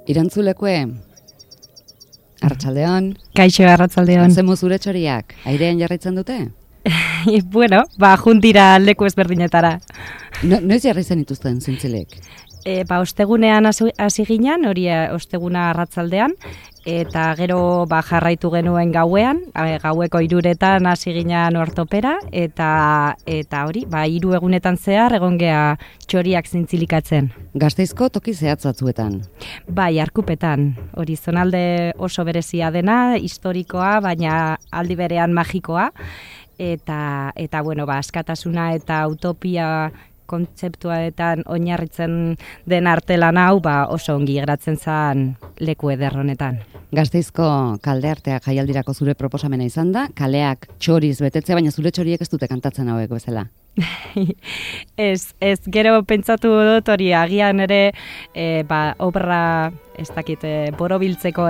Irantzulekue, arratsaldeon. Kaixo, arratsaldeon. Zemo zure txoriak, airean jarraitzen dute? Bueno, jundira leku ezberdinetara. Noiz jarri zen ituzten zintzilek? Ostegunean hasi ginen, hori osteguna arratsaldean, eta gero jarraitu genuen gauean, gaueko 3:00 hasi ginen ortopera, eta hori, 3 egunetan zehar egon gea txoriak zintzilikatzen. Gasteizko toki zehatz batzuetan? Bai, Arkupetan, hori zonalde oso berezia dena, historikoa, baina aldi berean magikoa, eta bueno, askatasuna eta utopia kontzeptuetan oinarritzen den artelan hau oso ongi geratzen zen leku eder honetan. Gasteizko kaldearteak jaialdirako zure proposamena izan da, kaleak txoriz betetzea, baina zure txoriek ez dute kantatzen hauek bezala. Ez, gero pentsatu dut hori agian ere obra ez dakit borobiltzeko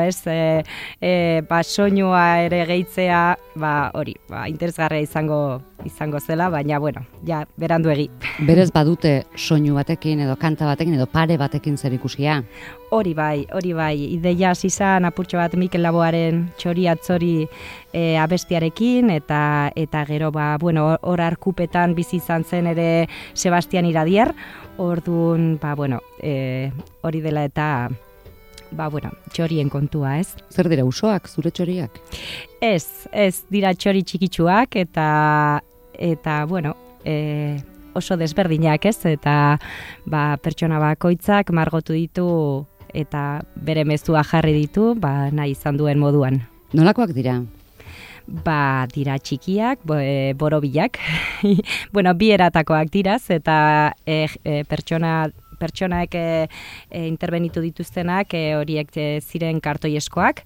soinua ere gehitzea hori, interesgarria izango zela, baina bueno, ja beranduegi. Berez badute soinu batekin edo kanta batekin edo pare batekin zer ikusia? Hori bai, ideia hasi zen apurtxo bat Mikel Laboaren Txori Atzori abestiarekin, eta gero bueno, hor Arkupetan bizi izan zen ere Sebastian Iradier, orduan hori dela eta bueno, txorien kontua, ez? Zer dira, usoak, zure txoriak? Ez dira txori txikitsuak eta bueno, oso desberdinak, ez? Eta pertsona bakoitzak margotu ditu eta bere mezua jarri ditu, nahi izan duen moduan. Nolakoak dira? Dira txikiak, borobilak, bueno, bi eratakoak diraz, eta pertsonaek interbenitu dituztenak horiek ziren kartoieskoak,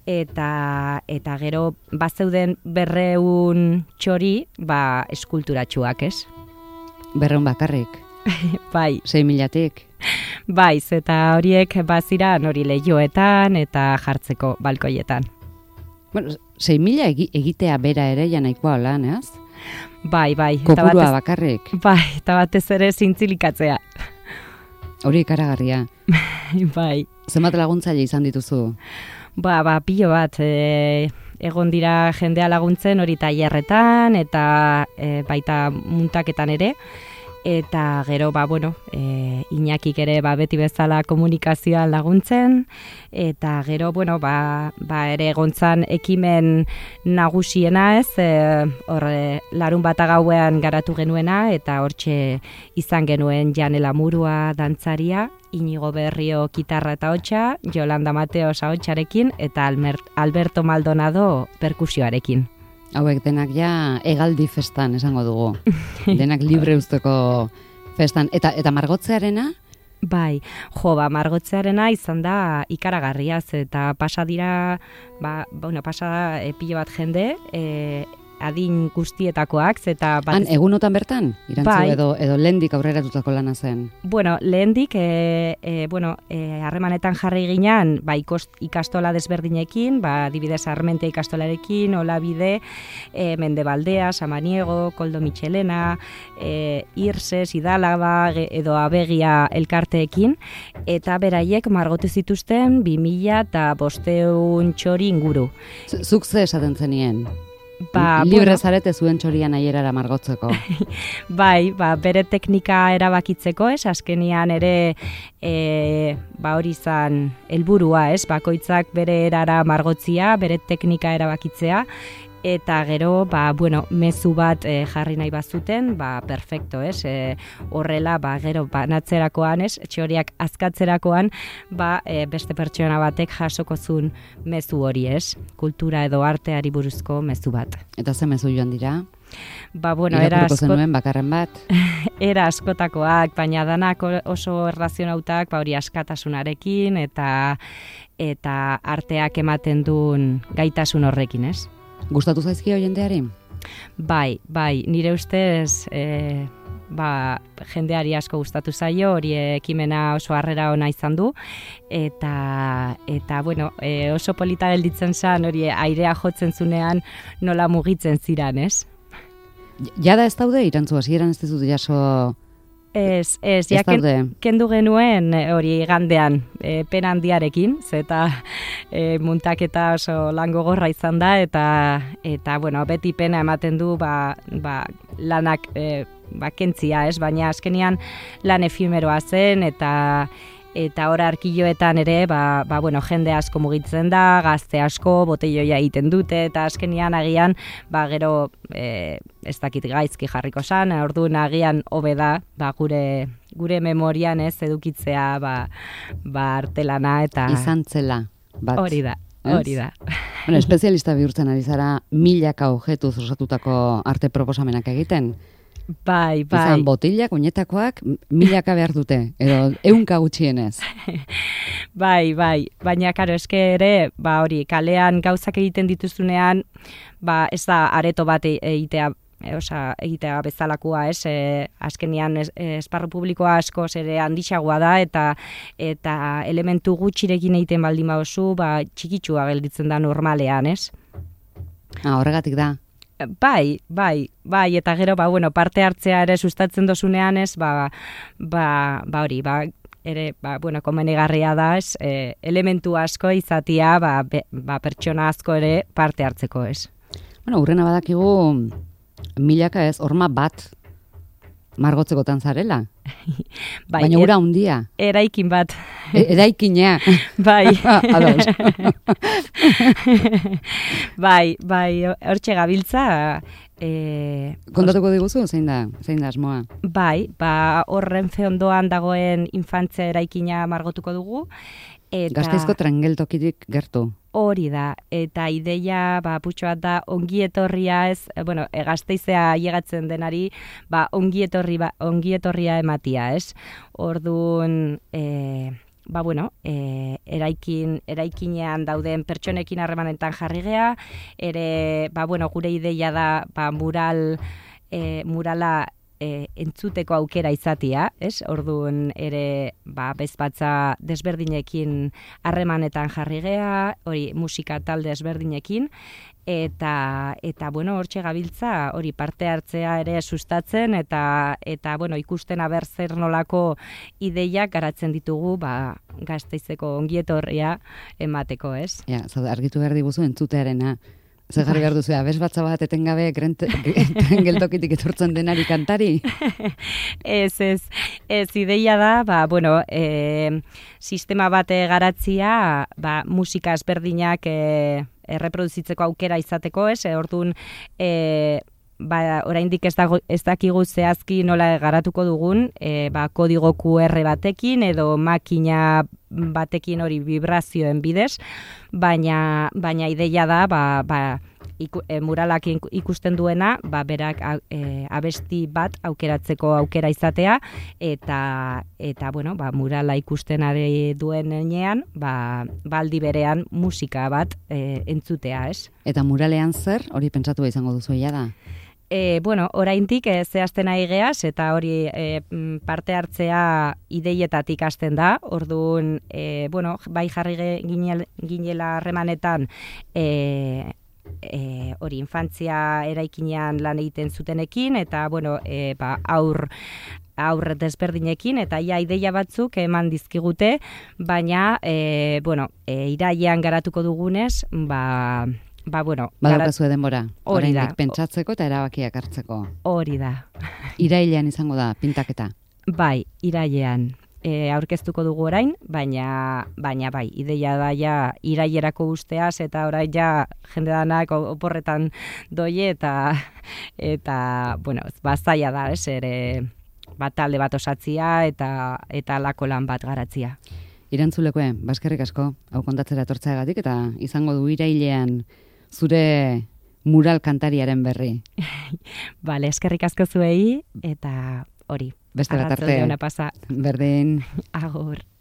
eta gero bazeuden 200 txori eskulturatsuak, ez? 200 bakarrik? Bai. 6.000-tik? Bai, eta horiek baziran hori lehioetan eta jartzeko balkoietan. Bueno, 6.000 egitea bera ere nahikoa lan, ez? Bai. Kopurua bakarrik? Bai, eta batez ere zintzilikatzea. Hori ikaragarria. Bai. Zenbat laguntzaile izan dituzu? Pilo bat. Egon dira jendea laguntzen hori tailerretan eta baita muntaketan ere. Eta gero, Iñakik ere beti bezala komunikazioa laguntzen, eta gero, ere egontzan ekimen nagusiena, ez, Larunbata gauean garatu genuena, eta hortxe izan genuen Janela Murua dantzaria, Inigo Berrio kitarra eta hotsa, Yolanda Mateos ahotsarekin, eta Alberto Maldonado perkusioarekin. Hauek denak hegaldi festan esango dugu. Denak libre uzteko festan. Eta margotzearena? Bai, margotzearena izan da ikaragarriaz, eta pasa dira, pasa pilo bat jende, adin guztietakoak, eta Han, egunotan bertan? Irantzu edo lehendik aurreratutako lana zen? Bueno, lehendik, harremanetan jarri ginen, ikastola desberdinekin, adibidez Armentia ikastolarekin, Olabide, Mendebaldea, Samaniego, Koldo Michelena, Irses, Idalaba, edo Abegia elkarteekin, eta beraiek margotu zituzten 2.500 txori inguru. Zuk ze esaten zenien? Libre zarete zuen txorian aierara margotzeko. Bai, bere teknika erabakitzeko, ez, azkenian ere hori izan helburua, ez, bakoitzak bere erara margotzia, bere teknika erabakitzea, eta gero, mezu bat jarri nahi bazuten, perfecto, ez, horrela, gero, natzerakoan, ez, txoriak azkatzerakoan, beste pertsona batek jasoko zuen mezu hori, ez, kultura edo arteari buruzko mezu bat. Eta ze mezu joan dira? Era zenuen bakarren bat? Era askotakoak, baina danak oso erlazionautak, hori askatasunarekin, eta arteak ematen duen gaitasun horrekin, ez? Gustatu zaizkio jendeari? Bai, nire ustez jendeari asko gustatu zaio, hori ekimena oso harrera ona izan du, eta oso polita gelditzen zen, hori airea jotzen zunean nola mugitzen ziran, ez? Jada ez daude, Irantzu, hasieran ez dizut jaso Ez, ja kendu genuen hori igandean, pena handiarekin, zeta muntaketa oso lan gogorra izan da, eta bueno, beti pena ematen du lanak kentzia, ez? Baina azkenian lan efimeroa zen, eta ora arkilloetan ere, bueno, jende asko mugitzen da, gazte asko, botelloia egiten dute, eta azkenian agian, gero, ez dakit gaizki jarriko zan, orduan agian hobe da, gure memorian ez edukitzea, artelana, eta... Izan zela, bat. Hori da. Bueno, espezialista bihurtzen ari zara, milaka objetuz osatutako arte proposamenak egiten. Bai. Izan botilak, oinetakoak, milaka behar dute, edo 100 gutxienez. Bai, baina karo, eske ere, hori, kalean gauzak egiten dituzunean, ez da areto bat egitea bezalakoa, ez? Azkenian esparru publikoa askoz ere handixagoa da, eta elementu gutxirekin egiten baldin baduzu, txikitsua gelditzen da normalean, ez? Horregatik da. Bai, eta gero, bueno, parte hartzea ere sustatzen dozunean ez, hori, ere, bueno, komenigarria da, ez, elementu asko izatia, pertsona asko ere parte hartzeko, ez. Bueno, urrena badakigu, milaka ez, horma bat margotzekotan zarela. Baina ura hundia. Eraikin bat. Eraikinea. Bai. Ados. Bai, hortxe gabiltza. Kontatuko diguzu, zein da asmoa? Bai, horren ondoan dagoen infantzia eraikina margotuko dugu. Gasteizko trangeltokitik gertu. Hori da, eta ideia, putxo bat da, ongi etorria ez, bueno, Gasteizea llegatzen denari, ongi etorria ematia, ez? Orduan, bueno, eraikinean dauden pertsonekin harremanetan jarri gea, ere, bueno, gure ideia da, murala entzuteko aukera izatia, ez? Orduan ere, bezpatza desberdinekin harremanetan jarri gea, hori musika talde desberdinekin, eta bueno, hortxe gabiltza, hori parte hartzea ere sustatzen, eta bueno, ikusten aber zer nolako ideiak garatzen ditugu, Gasteizeko ongietorria emateko, ez? Ja, argitu behar diguzu entzutearena. Zer jarri behar duzu, abesbatza bat etengabe geltokitik etortzen denari kantari? Ez, ideia da, bueno, sistema bat garatzia, musika ezberdinak erreproduzitzeko aukera izateko, ez? Orduan, oraindik ez dakigu zehazki nola garatuko dugun, kodigo QR batekin edo makina batekin hori vibrazioen bidez, baina ideia da, muralak ikusten duena, berak abesti bat aukeratzeko aukera izatea, eta bueno, murala ikusten ari duenean, aldi berean musika bat entzutea, ez? Eta muralean zer, hori pentsatu izango duzu da? Bueno, oraindik zehazten ari geaz, eta hori parte hartzea ideietatik hasten da, orduan, bueno, bai jarri ginela harremanetan, hori infantzia eraikinean lan egiten zutenekin, eta, bueno, aurre desberdinekin, eta ideia batzuk eman dizkigute, baina, bueno, irailean garatuko dugunez, bueno, badaukazu denbora, oraindik pentsatzeko eta erabakiak hartzeko. Hori da. Irailean izango da pintaketa. Bai, irailean. Aurkeztuko dugu orain, baina bai, ideia da ja irailerako usteaz, eta orain ja jende danak oporretan doi eta bueno, zaila da, ez, ere talde bat osatzia eta lako lan bat garatzia. Irantzulekoe, baskerrik asko, hau kontatzera etortzeagatik, eta izango du irailean zure mural kantariaren berri. Bale, eskerrik asko zuei, eta hori. Beste bat arte. Berdin. Agur.